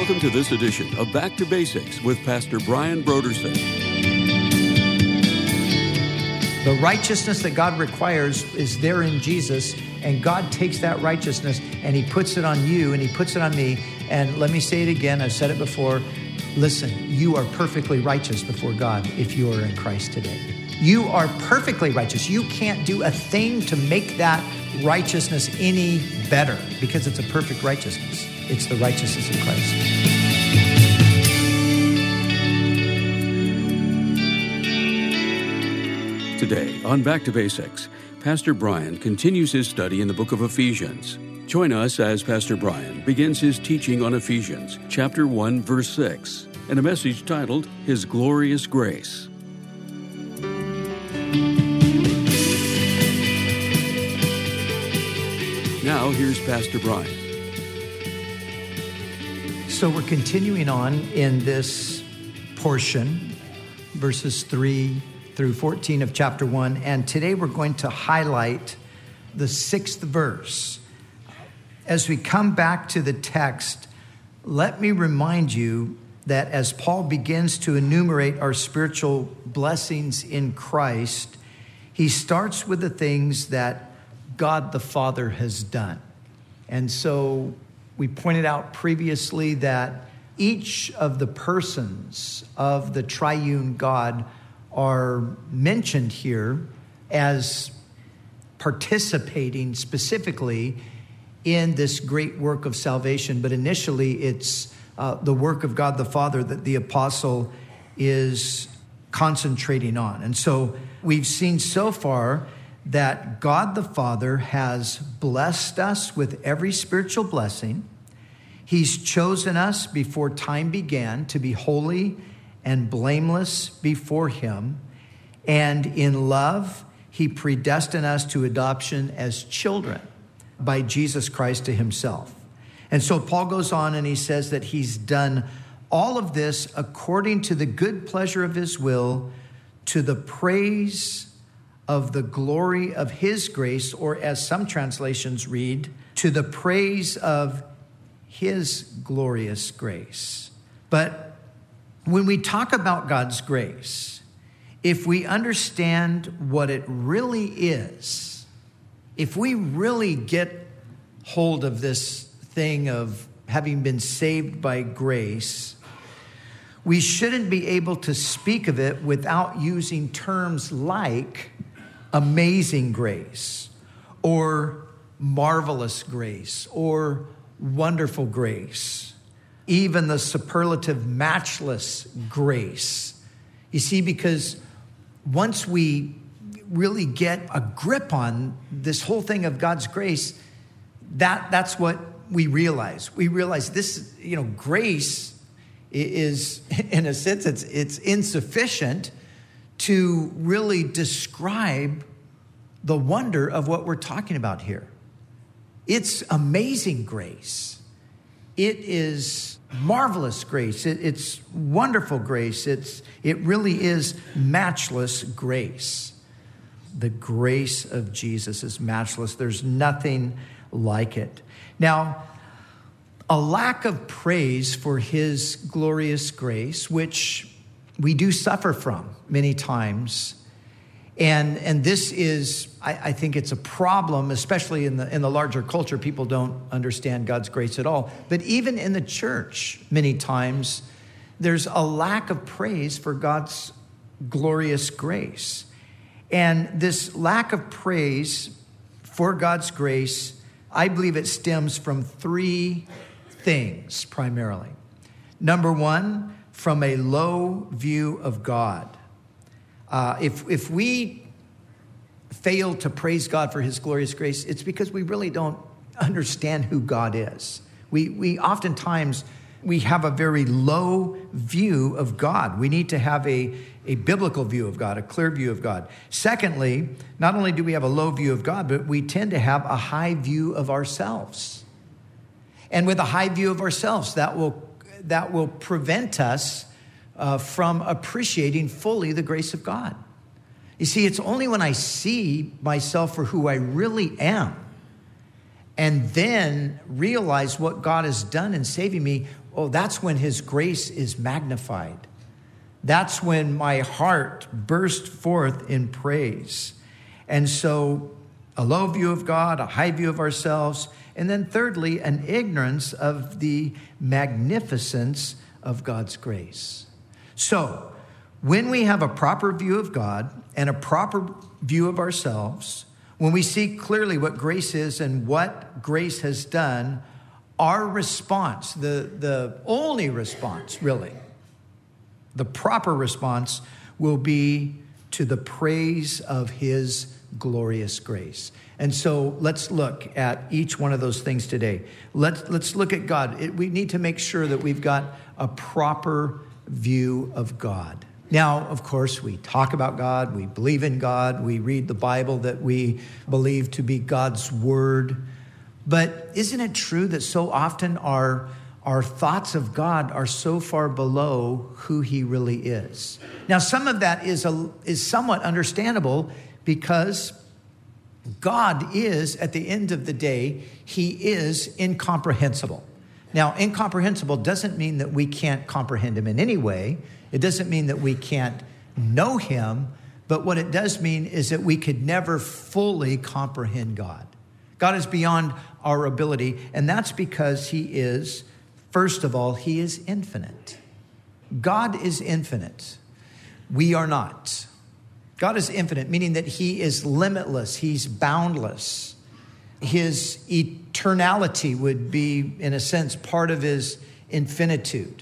Welcome to this edition of Back to Basics with Pastor Brian Brodersen. The righteousness that God requires is there in Jesus, and God takes that righteousness and He puts it on you and He puts it on me. And let me say it again, I've said it before. Listen, you are perfectly righteous before God if you are in Christ today. You are perfectly righteous. You can't do a thing to make that righteousness any better because it's a perfect righteousness. It's the righteousness of Christ. Today on Back to Basics, Pastor Brian continues his study in the book of Ephesians. Join us as Pastor Brian begins his teaching on Ephesians, chapter 1, verse 6, and a message titled, His Glorious Grace. Now, here's Pastor Brian. So we're continuing on in this portion, verses 3 through 14 of chapter 1, and today we're going to highlight the 6th verse. As we come back to the text, let me remind you that as Paul begins to enumerate our spiritual blessings in Christ, he starts with the things that God the Father has done. And so we pointed out previously that each of the persons of the triune God are mentioned here as participating specifically in this great work of salvation. But initially, it's the work of God the Father that the apostle is concentrating on. And so we've seen so far that God the Father has blessed us with every spiritual blessing. He's chosen us before time began to be holy and blameless before Him. And in love, He predestined us to adoption as children by Jesus Christ to Himself. And so Paul goes on and he says that He's done all of this according to the good pleasure of His will, to the praise of the glory of His grace, or as some translations read, to the praise of His glorious grace. But when we talk about God's grace, if we understand what it really is, if we really get hold of this thing of having been saved by grace, we shouldn't be able to speak of it without using terms like amazing grace, or marvelous grace, or wonderful grace, even the superlative matchless grace. You see, because once we really get a grip on this whole thing of God's grace, that's what we realize. We realize this, grace is, in a sense, it's insufficient to really describe the wonder of what we're talking about here. It's amazing grace. It is marvelous grace. It's wonderful grace. It really is matchless grace. The grace of Jesus is matchless. There's nothing like it. Now, a lack of praise for His glorious grace, which we do suffer from many times. And this is, I think it's a problem, especially in the larger culture. People don't understand God's grace at all. But even in the church, many times, there's a lack of praise for God's glorious grace. And this lack of praise for God's grace, I believe it stems from three things primarily. Number one, from a low view of God. If we fail to praise God for His glorious grace, it's because we really don't understand who God is. We oftentimes, we have a very low view of God. We need to have a biblical view of God, a clear view of God. Secondly, not only do we have a low view of God, but we tend to have a high view of ourselves. And with a high view of ourselves, that will prevent us from appreciating fully the grace of God. You see, it's only when I see myself for who I really am and then realize what God has done in saving me, that's when his grace is magnified. That's when my heart burst forth in praise. And so a low view of God, a high view of ourselves, and then thirdly, an ignorance of the magnificence of God's grace. So when we have a proper view of God and a proper view of ourselves, when we see clearly what grace is and what grace has done, our response, the only response really, the proper response will be to the praise of his glorious grace. And so let's look at each one of those things today. Let's look at God. We need to make sure that we've got a proper view of God. Now, of course, we talk about God, we believe in God, we read the Bible that we believe to be God's word. But isn't it true that so often our thoughts of God are so far below who he really is? Now, some of that is somewhat understandable because God is, at the end of the day, he is incomprehensible. Now, incomprehensible doesn't mean that we can't comprehend him in any way. It doesn't mean that we can't know him. But what it does mean is that we could never fully comprehend God. God is beyond our ability, and that's because he is, first of all, he is infinite. God is infinite. We are not. God is infinite, meaning that he is limitless. He's boundless. His eternality would be, in a sense, part of his infinitude.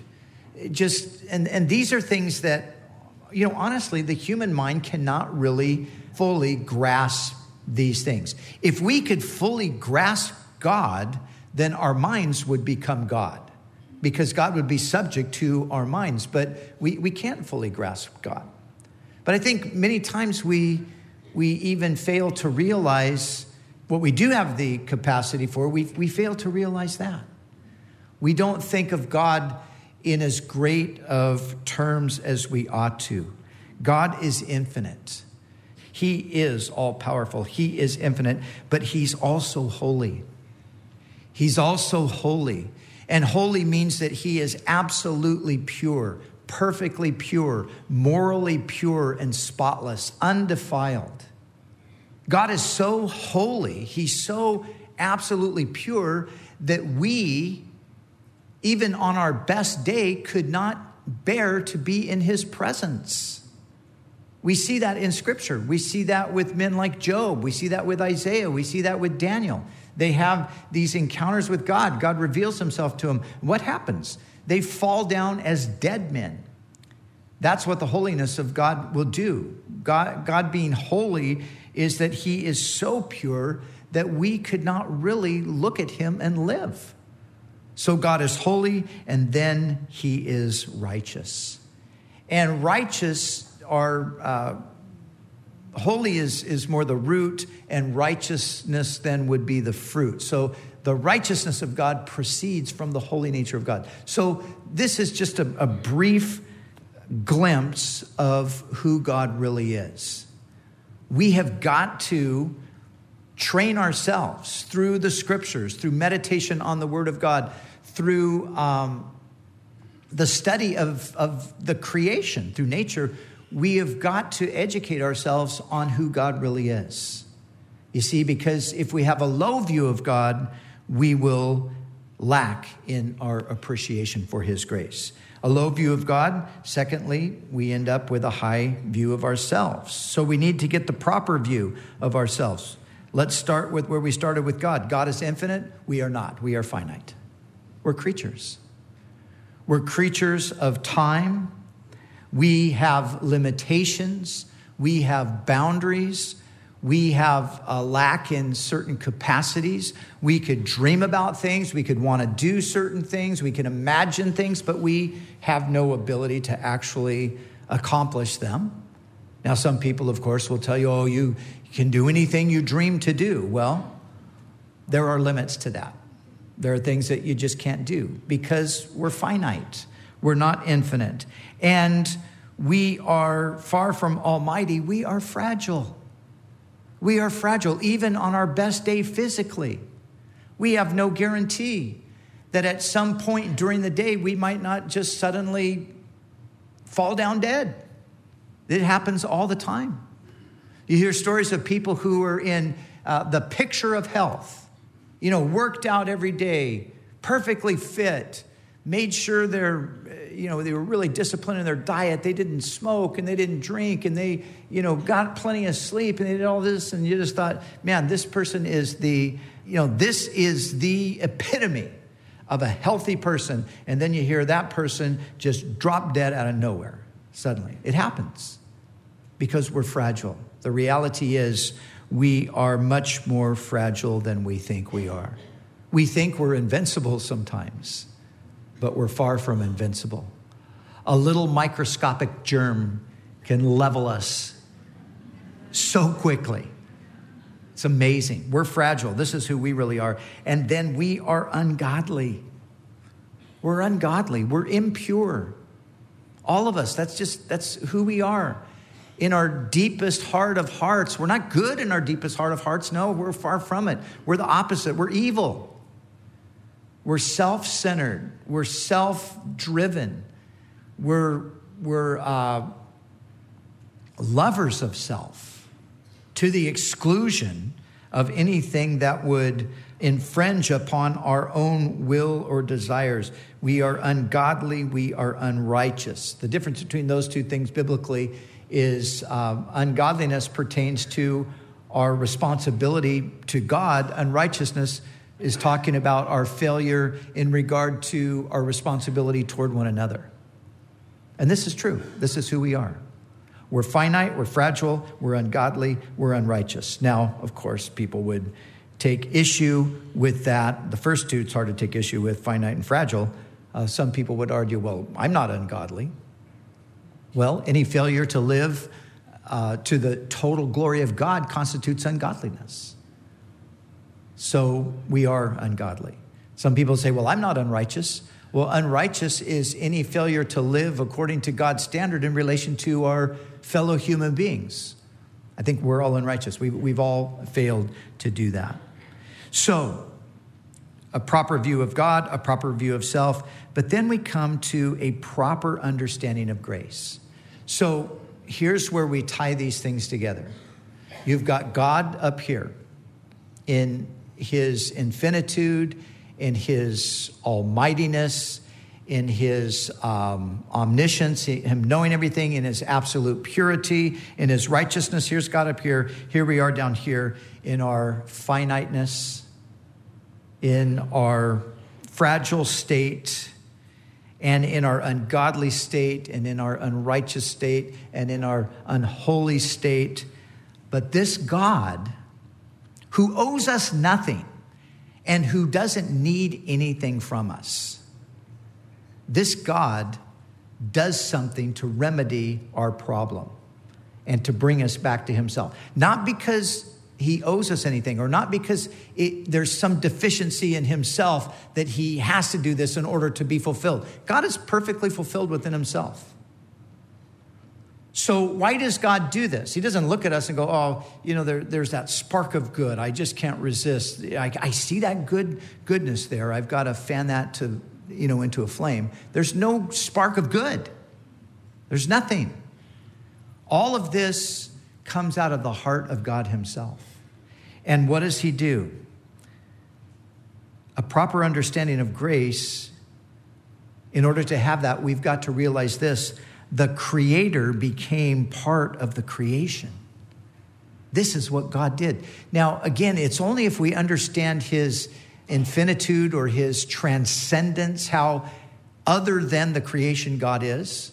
And these are things that, honestly, the human mind cannot really fully grasp these things. If we could fully grasp God, then our minds would become God, because God would be subject to our minds. But we can't fully grasp God. But I think many times we even fail to realize what we do have the capacity for. We fail to realize that. We don't think of God in as great of terms as we ought to. God is infinite. He is all-powerful. He is infinite, but he's also holy. He's also holy. And holy means that he is absolutely pure, perfectly pure, morally pure and spotless, undefiled. God is so holy, he's so absolutely pure that we, even on our best day, could not bear to be in his presence. We see that in Scripture. We see that with men like Job. We see that with Isaiah. We see that with Daniel. They have these encounters with God. God reveals himself to them. What happens? They fall down as dead men. That's what the holiness of God will do. God being holy is that he is so pure that we could not really look at him and live. So God is holy, and then he is righteous. And righteous are, holy is more the root, and righteousness then would be the fruit. So the righteousness of God proceeds from the holy nature of God. So this is just a brief glimpse of who God really is. We have got to train ourselves through the scriptures, through meditation on the word of God, through the study of the creation, through nature. We have got to educate ourselves on who God really is. You see, because if we have a low view of God, we will lack in our appreciation for his grace. A low view of God. Secondly, we end up with a high view of ourselves. So we need to get the proper view of ourselves. Let's start with where we started with God. God is infinite. We are not. We are finite. We're creatures. We're creatures of time. We have limitations. We have boundaries. We have a lack in certain capacities. We could dream about things. We could want to do certain things. We can imagine things, but we have no ability to actually accomplish them. Now, some people, of course, will tell you, oh, you can do anything you dream to do. Well, there are limits to that. There are things that you just can't do because we're finite. We're not infinite. And we are far from almighty. We are fragile. We are fragile, even on our best day physically. We have no guarantee that at some point during the day, we might not just suddenly fall down dead. It happens all the time. You hear stories of people who are in the picture of health, worked out every day, perfectly fit, made sure they were really disciplined in their diet. They didn't smoke and they didn't drink and they, got plenty of sleep and they did all this. And you just thought, man, this person is this is the epitome of a healthy person. And then you hear that person just drop dead out of nowhere suddenly. It happens because we're fragile. The reality is we are much more fragile than we think we are. We think we're invincible sometimes, but we're far from invincible. A little microscopic germ can level us so quickly. It's amazing. We're fragile. This is who we really are. And then we are ungodly. We're ungodly. We're impure. All of us, that's who we are. In our deepest heart of hearts, we're not good in our deepest heart of hearts. No, we're far from it. We're the opposite. We're evil. We're self-centered. We're self-driven. We're lovers of self to the exclusion of anything that would infringe upon our own will or desires. We are ungodly. We are unrighteous. The difference between those two things biblically is ungodliness pertains to our responsibility to God. Unrighteousness is talking about our failure in regard to our responsibility toward one another. And this is true. This is who we are. We're finite, we're fragile, we're ungodly, we're unrighteous. Now, of course, people would take issue with that. The first two, it's hard to take issue with, finite and fragile. Some people would argue, well, I'm not ungodly. Well, any failure to live to the total glory of God constitutes ungodliness. So we are ungodly. Some people say, well, I'm not unrighteous. Well, unrighteous is any failure to live according to God's standard in relation to our fellow human beings. I think we're all unrighteous. We've all failed to do that. So, a proper view of God, a proper view of self, but then we come to a proper understanding of grace. So, here's where we tie these things together. You've got God up here in his infinitude, in his almightiness, in his omniscience, him knowing everything, in his absolute purity, in his righteousness. Here's God up here. Here we are down here in our finiteness, in our fragile state, and in our ungodly state, and in our unrighteous state, and in our unholy state. But this God, who owes us nothing, and who doesn't need anything from us, this God does something to remedy our problem and to bring us back to himself. Not because he owes us anything, or not because there's some deficiency in himself that he has to do this in order to be fulfilled. God is perfectly fulfilled within himself. So why does God do this? He doesn't look at us and go, oh, there's that spark of good. I just can't resist. I see that goodness there. I've got to fan that to, into a flame. There's no spark of good. There's nothing. All of this comes out of the heart of God himself. And what does he do? A proper understanding of grace, in order to have that, we've got to realize this: the Creator became part of the creation. This is what God did. Now, again, it's only if we understand his infinitude or his transcendence, how other than the creation God is.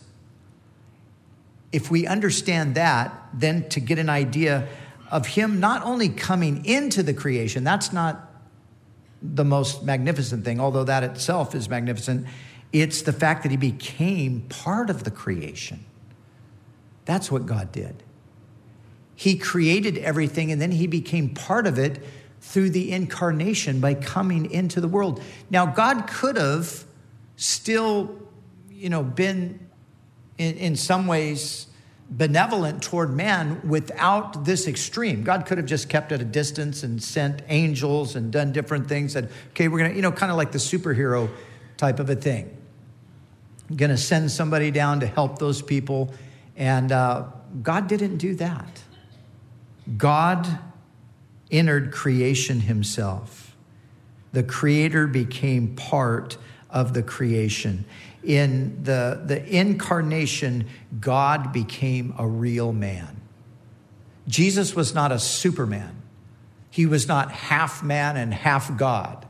If we understand that, then to get an idea of him not only coming into the creation, that's not the most magnificent thing, although that itself is magnificent. It's the fact that he became part of the creation. That's what God did. He created everything, and then he became part of it through the incarnation by coming into the world. Now, God could have still, been in some ways benevolent toward man without this extreme. God could have just kept at a distance and sent angels and done different things. That, okay, we're going to, kind of like the superhero type of a thing. Going to send somebody down to help those people. And God didn't do that. God entered creation himself. The Creator became part of the creation. In the incarnation, God became a real man. Jesus was not a Superman. He was not half man and half God.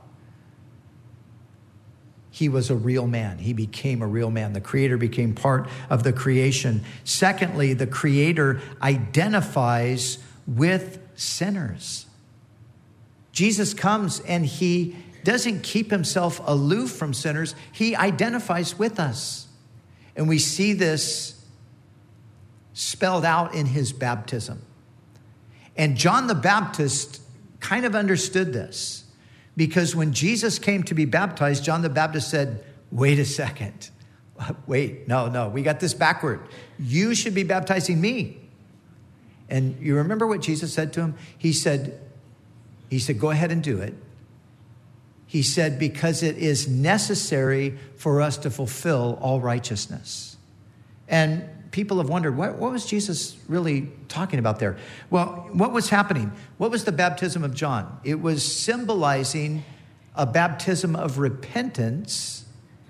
He was a real man. He became a real man. The Creator became part of the creation. Secondly, the Creator identifies with sinners. Jesus comes and he doesn't keep himself aloof from sinners. He identifies with us. And we see this spelled out in his baptism. And John the Baptist kind of understood this, because when Jesus came to be baptized, John the Baptist said, wait a second. Wait, no, we got this backward. You should be baptizing me. And you remember what Jesus said to him? He said, go ahead and do it. He said, because it is necessary for us to fulfill all righteousness. And people have wondered, what was Jesus really talking about there? Well, what was happening? What was the baptism of John? It was symbolizing a baptism of repentance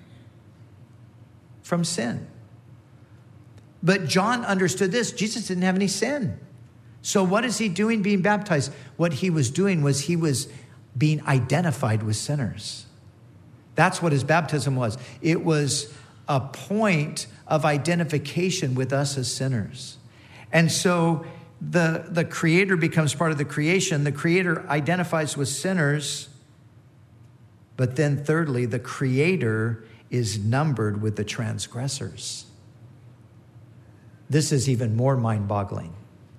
from sin. But John understood this. Jesus didn't have any sin. So what is he doing being baptized? What he was doing was he was being identified with sinners. That's what his baptism was. It was a point of identification with us as sinners. And so the Creator becomes part of the creation. The Creator identifies with sinners. But then thirdly, the Creator is numbered with the transgressors. This is even more mind-boggling.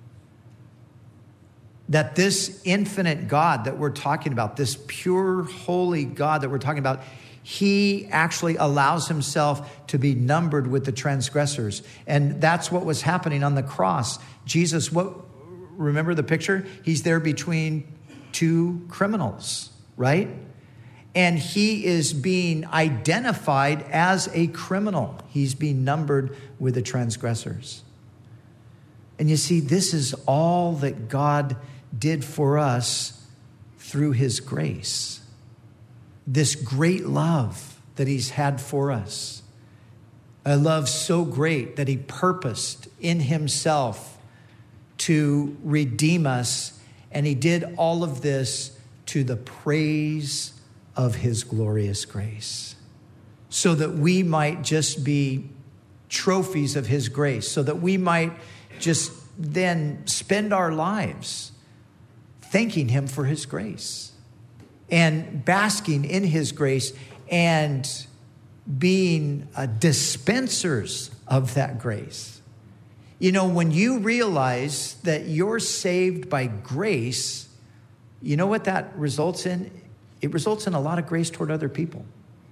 That this infinite God that we're talking about, this pure, holy God that we're talking about, he actually allows himself to be numbered with the transgressors. And that's what was happening on the cross. Jesus, remember the picture? He's there between two criminals, right? And he is being identified as a criminal. He's being numbered with the transgressors. And you see, this is all that God did for us through his grace. This great love that he's had for us. A love so great that he purposed in himself to redeem us. And he did all of this to the praise of his glorious grace. So that we might just be trophies of his grace. So that we might just then spend our lives thanking him for his grace and basking in his grace and being dispensers of that grace. You know, when you realize that you're saved by grace, you know what that results in? It results in a lot of grace toward other people.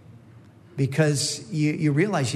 Because you realize,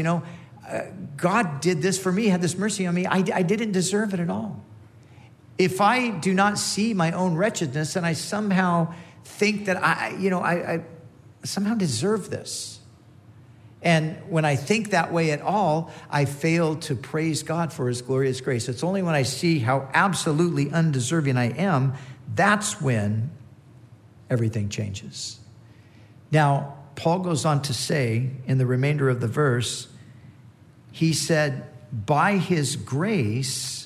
God did this for me, had this mercy on me. I didn't deserve it at all. If I do not see my own wretchedness and I somehow think that I somehow deserve this. And when I think that way at all, I fail to praise God for his glorious grace. It's only when I see how absolutely undeserving I am, that's when everything changes. Now, Paul goes on to say in the remainder of the verse, he said, by his grace,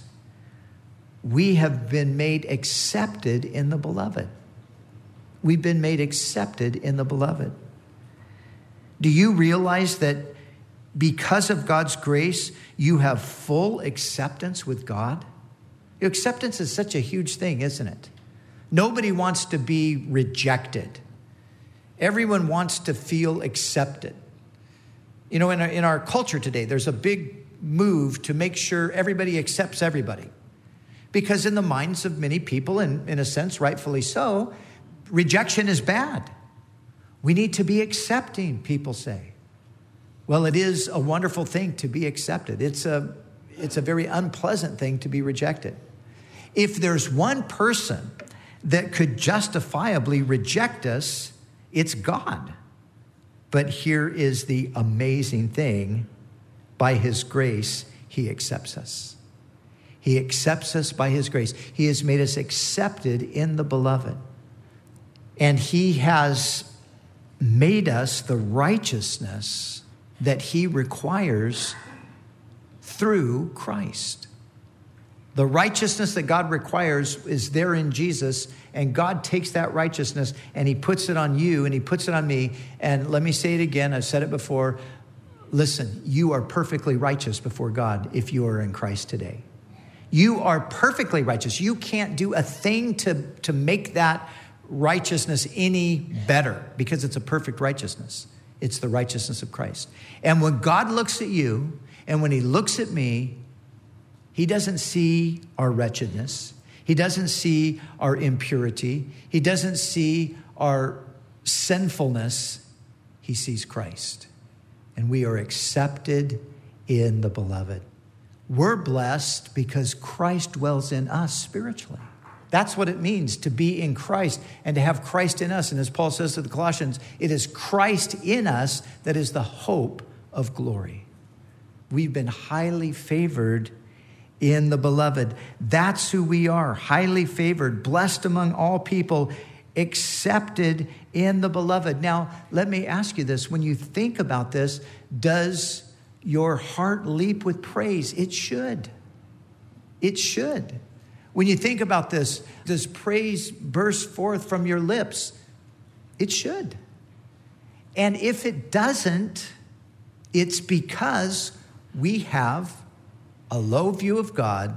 we have been made accepted in the beloved. We've been made accepted in the beloved. Do you realize that because of God's grace, you have full acceptance with God? Acceptance is such a huge thing, isn't it? Nobody wants to be rejected. Everyone wants to feel accepted. In our culture today, there's a big move to make sure everybody accepts everybody. Because in the minds of many people, and in a sense, rightfully so, rejection is bad. We need to be accepting, people say. Well, it is a wonderful thing to be accepted. It's a very unpleasant thing to be rejected. If there's one person that could justifiably reject us, it's God. But here is the amazing thing. By his grace, he accepts us. He accepts us by his grace. He has made us accepted in the beloved. And he has made us the righteousness that he requires through Christ. The righteousness that God requires is there in Jesus, and God takes that righteousness and he puts it on you and he puts it on me. And let me say it again, I've said it before. Listen, you are perfectly righteous before God if you are in Christ today. You are perfectly righteous. You can't do a thing to make that righteousness any better because it's a perfect righteousness. It's the righteousness of Christ. And when God looks at you and when he looks at me, he doesn't see our wretchedness. He doesn't see our impurity. He doesn't see our sinfulness. He sees Christ. And we are accepted in the beloved. We're blessed because Christ dwells in us spiritually. That's what it means to be in Christ and to have Christ in us. And as Paul says to the Colossians, it is Christ in us that is the hope of glory. We've been highly favored in the beloved. That's who we are, highly favored, blessed among all people, accepted in the beloved. Now, let me ask you this. When you think about this, does your heart leap with praise? It should. It should. When you think about this, does praise burst forth from your lips? It should. And if it doesn't, it's because we have a low view of God,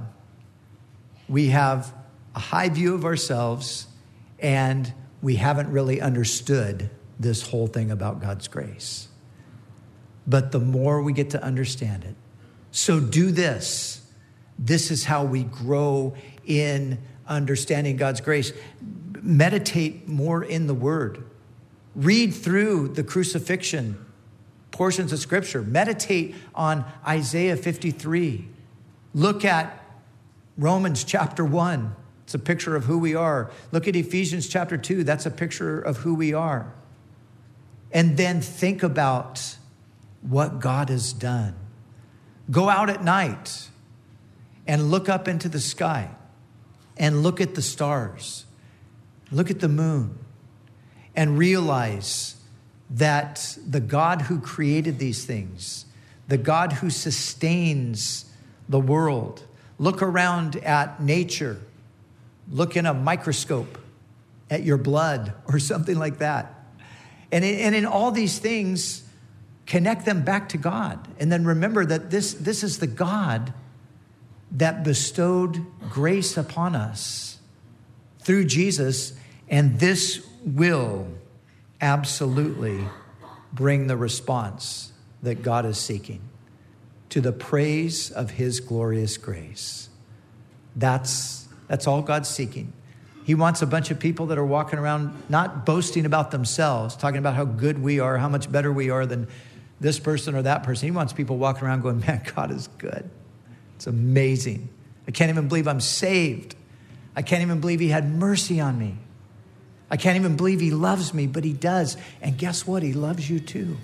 we have a high view of ourselves, and we haven't really understood this whole thing about God's grace. But the more we get to understand it, so do this. This is how we grow in understanding God's grace. Meditate more in the Word. Read through the crucifixion portions of Scripture. Meditate on Isaiah 53. Look at Romans chapter 1. It's a picture of who we are. Look at Ephesians chapter 2. That's a picture of who we are. And then think about what God has done. Go out at night and look up into the sky and look at the stars. Look at the moon and realize that the God who created these things, the God who sustains the world, look around at nature, look in a microscope at your blood or something like that. And in all these things, connect them back to God. And then remember that this is the God that bestowed grace upon us through Jesus. And this will absolutely bring the response that God is seeking to the praise of his glorious grace. That's all God's seeking. He wants a bunch of people that are walking around not boasting about themselves, talking about how good we are, how much better we are than this person or that person. He wants people walking around going, man, God is good. It's amazing. I can't even believe I'm saved. I can't even believe he had mercy on me. I can't even believe he loves me, but he does. And guess what? He loves you too.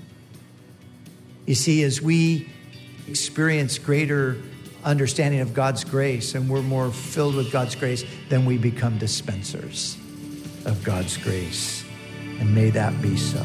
You see, as we experience greater understanding of God's grace and we're more filled with God's grace, then we become dispensers of God's grace. And may that be so.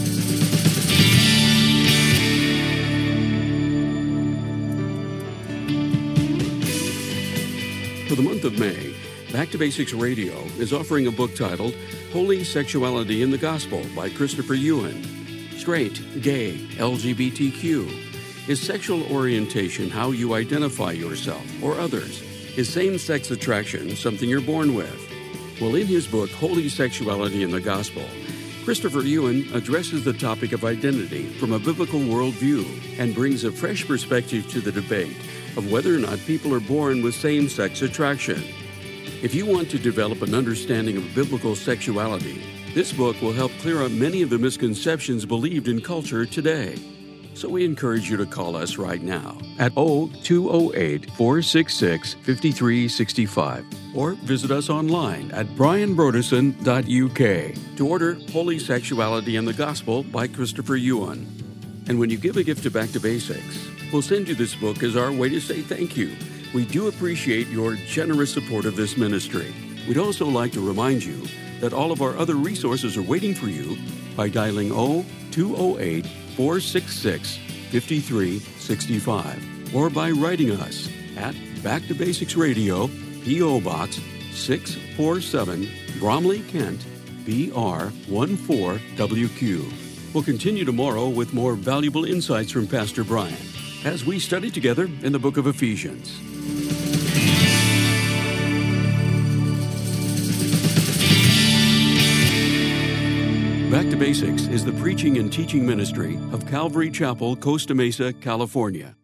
For the month of May, Back to Basics Radio is offering a book titled Holy Sexuality in the Gospel by Christopher Yuan. Straight, gay, LGBTQ. Is sexual orientation how you identify yourself or others? Is same-sex attraction something you're born with? Well, in his book, Holy Sexuality in the Gospel, Christopher Yuan addresses the topic of identity from a biblical worldview and brings a fresh perspective to the debate of whether or not people are born with same-sex attraction. If you want to develop an understanding of biblical sexuality, this book will help clear up many of the misconceptions believed in culture today. So we encourage you to call us right now at 0208-466-5365 or visit us online at brianbrodesson.uk to order Holy Sexuality and the Gospel by Christopher Yuan. And when you give a gift to Back to Basics, we'll send you this book as our way to say thank you. We do appreciate your generous support of this ministry. We'd also like to remind you that all of our other resources are waiting for you by dialing 0208-466-5365 or by writing us at Back to Basics Radio, P.O. Box 647, Bromley, Kent, BR 14WQ. We'll continue tomorrow with more valuable insights from Pastor Brian as we study together in the book of Ephesians. Back to Basics is the preaching and teaching ministry of Calvary Chapel, Costa Mesa, California.